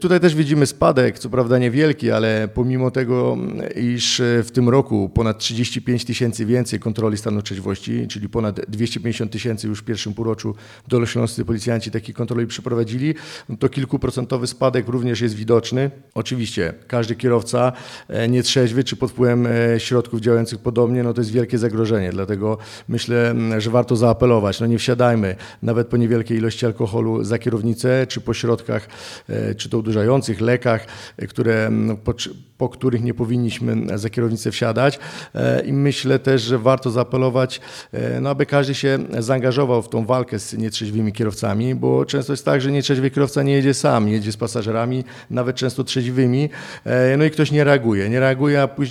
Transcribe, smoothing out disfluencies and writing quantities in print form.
Tutaj też widzimy spadek, co prawda niewielki, ale pomimo tego, iż w tym roku ponad 35 000 więcej kontroli stanu trzeźwości, czyli ponad 250 000 już w pierwszym półroczu dolnośląscy policjanci takich kontroli przeprowadzili, to kilkuprocentowy spadek również jest widoczny. Oczywiście każdy kierowca nietrzeźwy czy pod wpływem środków działających podobnie, to jest wielkie zagrożenie, dlatego myślę, że warto zaapelować, nie wsiadajmy nawet po niewielkiej ilości alkoholu za kierownicę, czy po środkach, czy to uderzających, lekach, po których nie powinniśmy za kierownicę wsiadać. I myślę też, że warto zaapelować, aby każdy się zaangażował w tą walkę z nietrzeźwymi kierowcami, bo często jest tak, że nietrzeźwy kierowca nie jedzie sam, jedzie z pasażerami, nawet często trzeźwymi, i ktoś nie reaguje, a później